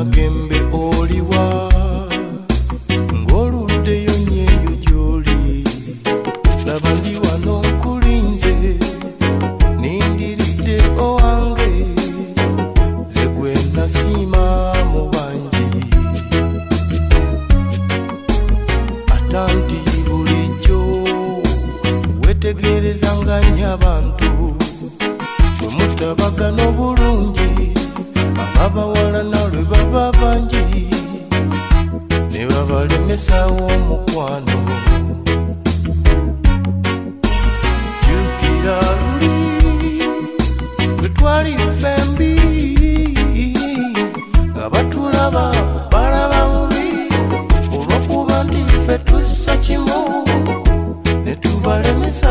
Namagembe oliwa ng'oluddeyo nnyo gy'oli laba ndi wano nkulinze nindiridde owange ze gwe nasiima mu bangi atanti bulijjo wetegereza nga nnyo abantu bwe mutabagana obulungi abawala nalwe baba bangi ne babalemesawo omukwano jjukira luli bwe twali ffembi nga batulaba balaba bubi olw'okuba nti ffe tussa kimu ne tubalemesa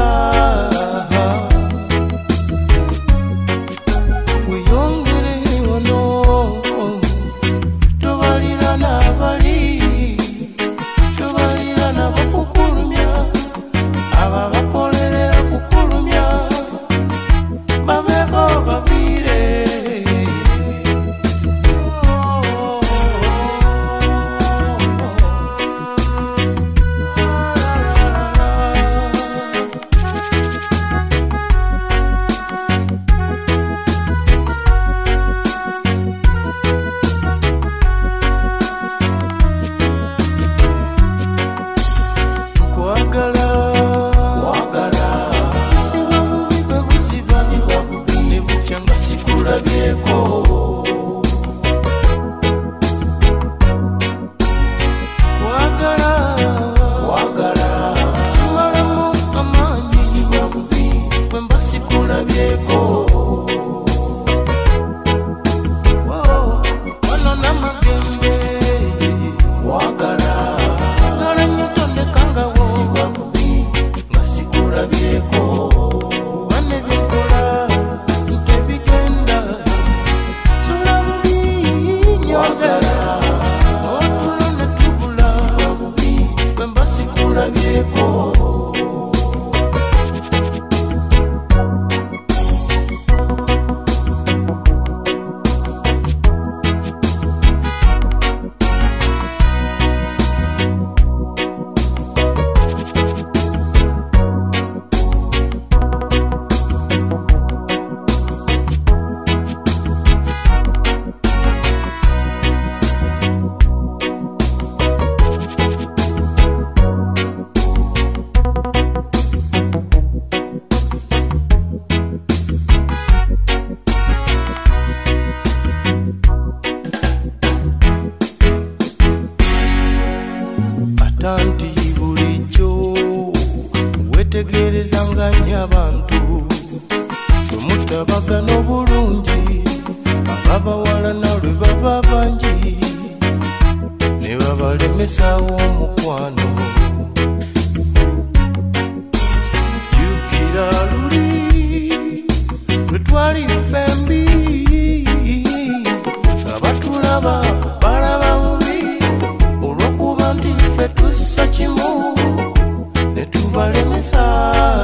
atanti bulijjo wetegereza nga nnyo abantu bwe mutabagana obulungi abawala nalwe baba bangi ne babalemesawo omukwano jjukira luli lwe twali ffembi nga batulaba balaba bubi olw'okuba nti ffe tussa kimu ne tubalemesa